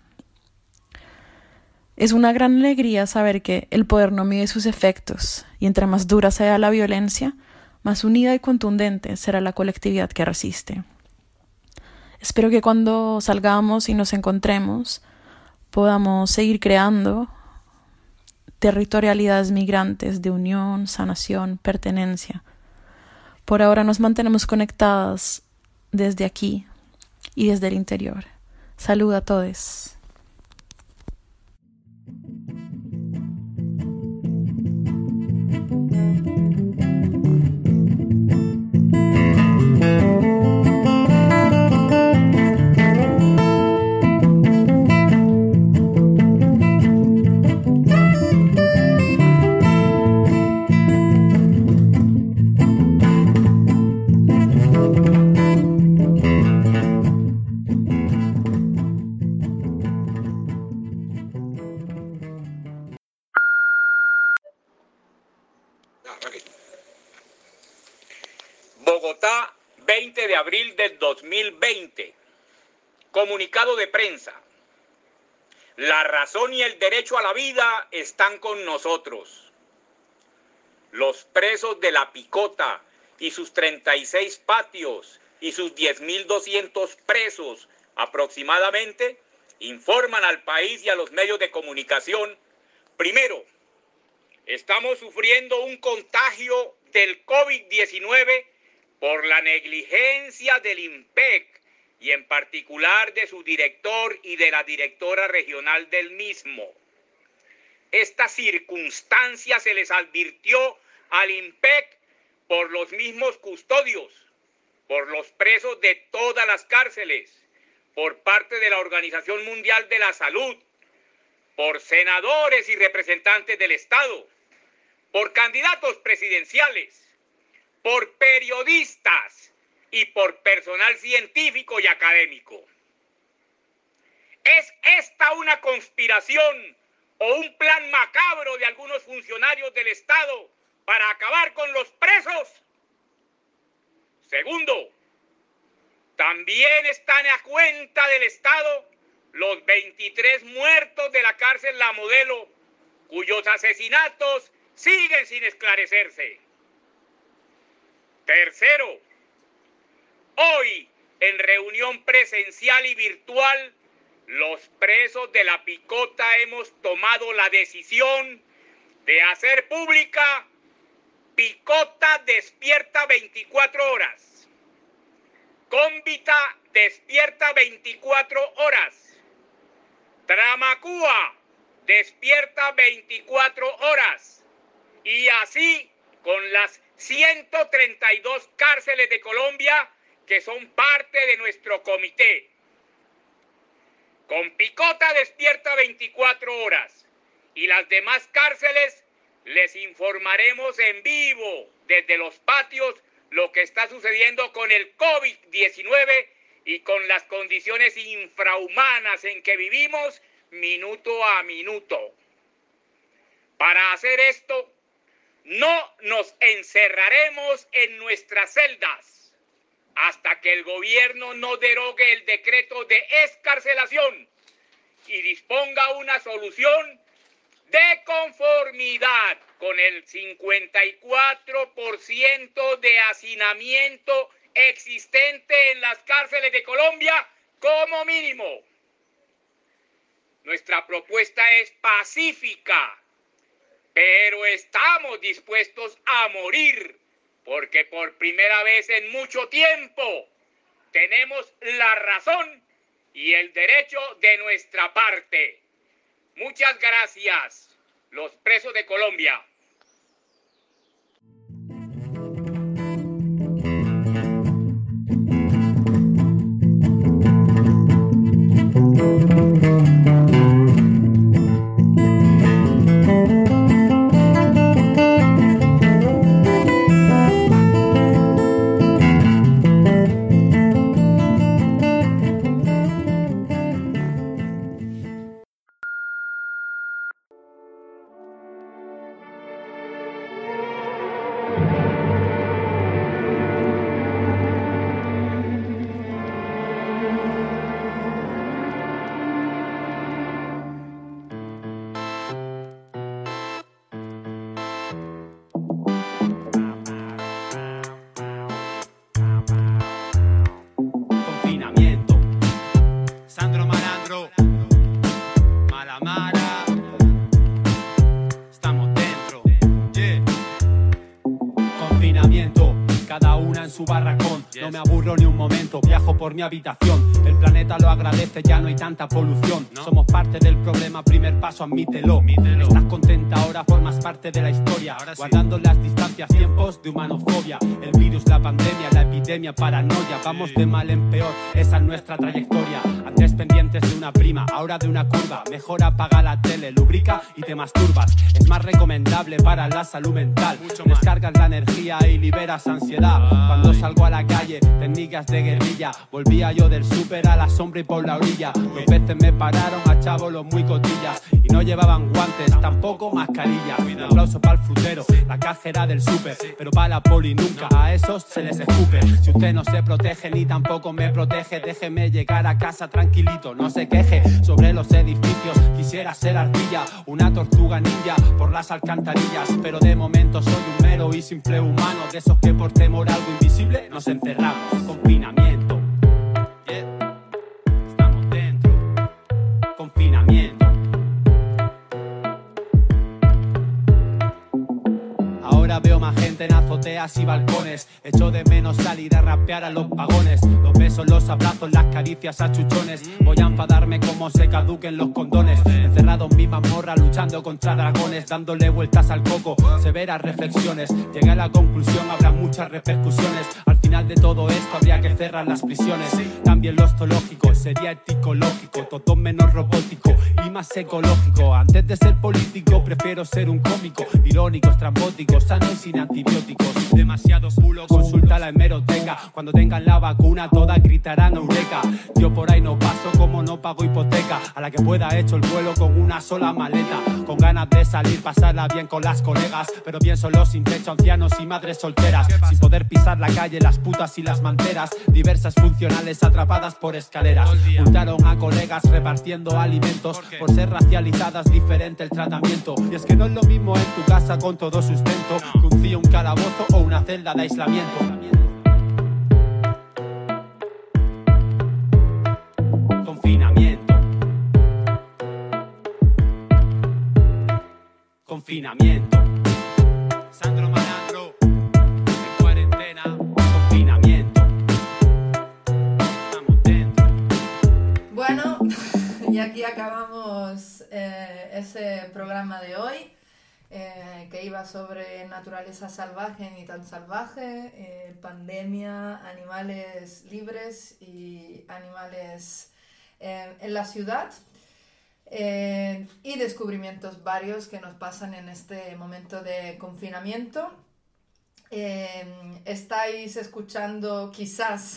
Es una gran alegría saber que el poder no mide sus efectos y entre más dura sea la violencia, más unida y contundente será la colectividad que resiste. Espero que cuando salgamos y nos encontremos podamos seguir creando territorialidades migrantes de unión, sanación, pertenencia. Por ahora nos mantenemos conectadas desde aquí y desde el interior. Salud a todos. Bogotá, 20 de abril del 2020. Comunicado de prensa. La razón y el derecho a la vida están con nosotros. Los presos de La Picota y sus 36 patios y sus 10.200 presos aproximadamente informan al país y a los medios de comunicación. Primero, estamos sufriendo un contagio del COVID-19 por la negligencia del INPEC y en particular de su director y de la directora regional del mismo. Esta circunstancia se les advirtió al INPEC por los mismos custodios, por los presos de todas las cárceles, por parte de la Organización Mundial de la Salud, por senadores y representantes del Estado, por candidatos presidenciales, por periodistas y por personal científico y académico. ¿Es esta una conspiración o un plan macabro de algunos funcionarios del Estado para acabar con los presos? Segundo, también están a cuenta del Estado los 23 muertos de la cárcel La Modelo, cuyos asesinatos siguen sin esclarecerse. Tercero, hoy en reunión presencial y virtual, los presos de La Picota hemos tomado la decisión de hacer pública Picota despierta 24 horas. Cómbita despierta 24 horas. Tramacúa despierta 24 horas. Y así con las 132 cárceles de Colombia que son parte de nuestro comité. Con Picota despierta 24 horas y las demás cárceles les informaremos en vivo desde los patios lo que está sucediendo con el COVID-19 y con las condiciones infrahumanas en que vivimos minuto a minuto. Para hacer esto, no nos encerraremos en nuestras celdas hasta que el gobierno no derogue el decreto de excarcelación y disponga una solución de conformidad con el 54% de hacinamiento existente en las cárceles de Colombia como mínimo. Nuestra propuesta es pacífica, pero estamos dispuestos a morir porque por primera vez en mucho tiempo tenemos la razón y el derecho de nuestra parte. Muchas gracias, los presos de Colombia. su barracón. No me aburro ni un momento, viajo por mi habitación. El planeta lo agradece, ya no hay tanta polución. Somos parte del problema, primer paso, admítelo. Estás contenta ahora, formas parte de la historia. Guardando las distancias, tiempos de humanofobia. El virus, la pandemia, la epidemia, paranoia. Vamos de mal en peor, esa es nuestra trayectoria. Antes pendientes de una prima, ahora de una curva. Mejor apaga la tele, lubrica y te masturbas. Es más recomendable para la salud mental. Descargas la energía y liberas ansiedad. Cuando salgo a la calle, técnicas de guerrilla. Volvía yo del súper súper a la sombra y por la orilla. Dos veces me pararon a chavolos muy cotillas y no llevaban guantes, tampoco mascarilla. Un aplauso para el frutero, la cajera del súper, pero para la poli nunca, a esos se les escupe. Si usted no se protege ni tampoco me protege, déjeme llegar a casa tranquilito, no se queje. Sobre los edificios quisiera ser ardilla, una tortuga ninja por las alcantarillas, pero de momento soy un mero y simple humano, de esos que por temor a algo invisible nos encerramos. Confinamiento, yeah. Estamos dentro. Confinamiento. Ahora veo más gente en azoteas y balcones. Echo de menos salir a rapear a los vagones. Los besos, los abrazos, las caricias a chuchones. Voy a enfadarme como se caduquen los condones. Encerrado en mi mazmorra luchando contra dragones, dándole vueltas al coco, severas reflexiones. Llegué a la conclusión, habrá muchas repercusiones. Al final de todo esto habría que cerrar las prisiones. También lo zoológico sería eticológico, todo menos robótico y más ecológico. Antes de ser político prefiero ser un cómico, irónico, estrambótico, sano y sin antibióticos. Demasiado culo, consulta la hemeroteca. Cuando tengan la vacuna todas gritarán eureka. Yo por ahí no paso como no pago hipoteca. A la que pueda hecho el vuelo con una sola maleta, con ganas de salir, pasarla bien con las colegas, pero bien solo, sin techo, ancianos y madres solteras, sin poder pisar la calle, las putas y las manteras, diversas funcionales atrapadas por escaleras. Juntaron a colegas repartiendo alimentos, por ser racializadas diferente el tratamiento. Y es que no es lo mismo en tu casa con todo sustento que un CIO, un calabozo o una celda de aislamiento. Confinamiento. Confinamiento. Sandro Malandro, en cuarentena. Confinamiento. Estamos dentro. Bueno, y aquí acabamos ese programa de hoy, que iba sobre naturaleza salvaje ni tan salvaje, pandemia, animales libres y animales en la ciudad. Y descubrimientos varios que nos pasan en este momento de confinamiento. Estáis escuchando quizás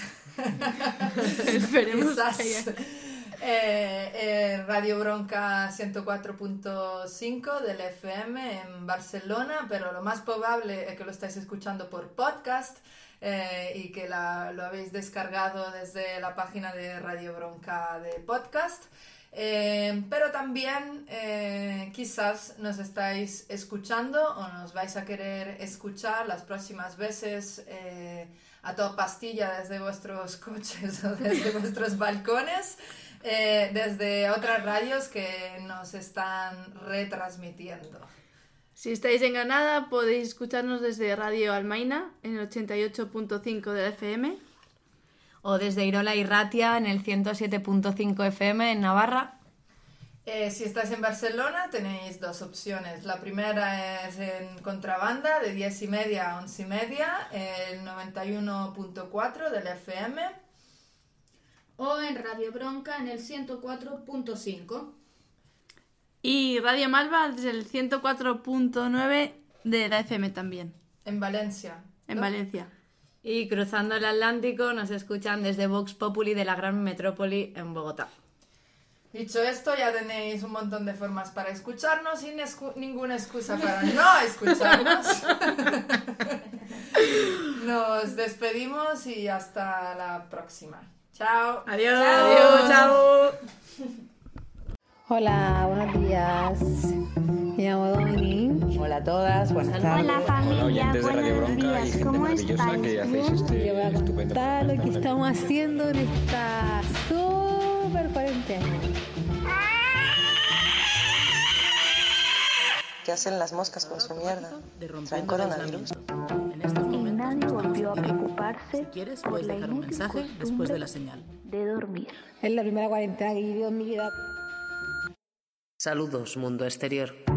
Radio Bronca 104.5 del FM en Barcelona, pero lo más probable es que lo estáis escuchando por podcast y que lo habéis descargado desde la página de Radio Bronca de podcast. Pero también quizás nos estáis escuchando o nos vais a querer escuchar las próximas veces a toda pastilla desde vuestros coches o desde vuestros balcones, desde otras radios que nos están retransmitiendo. Si estáis en Granada podéis escucharnos desde Radio Almaina en el 88.5 del FM. O desde Irola y Ratia en el 107.5 FM en Navarra. Si estáis en Barcelona tenéis dos opciones. La primera es en Contrabanda de 10:30 a 11:30, el 91.4 del FM. O en Radio Bronca en el 104.5. Y Radio Malva desde el 104.9 de la FM también. En Valencia. En Valencia. Y cruzando el Atlántico nos escuchan desde Vox Populi de la gran metrópoli en Bogotá. Dicho esto, ya tenéis un montón de formas para escucharnos y ninguna excusa para no escucharnos. Nos despedimos y hasta la próxima. Chao. Adiós. Chao. Chao. Hola, buenos días. Me llamo Dominique. Hola a todas, buenas tardes. Hola familia, oyentes de Radio buenos Bronca días. y gente ¿Cómo maravillosa estáis? que hacéis Te voy a estupendo contar lo que estamos haciendo en esta súper cuarentena. ¿Qué hacen las moscas con su mierda? ¿Traen coronavirus? Y nadie volvió a preocuparse Si quieres, por puedes la dejar un inútil mensaje costumbre después de la señal. de dormir. Es la primera cuarentena que he vivido en mi vida. Saludos, mundo exterior.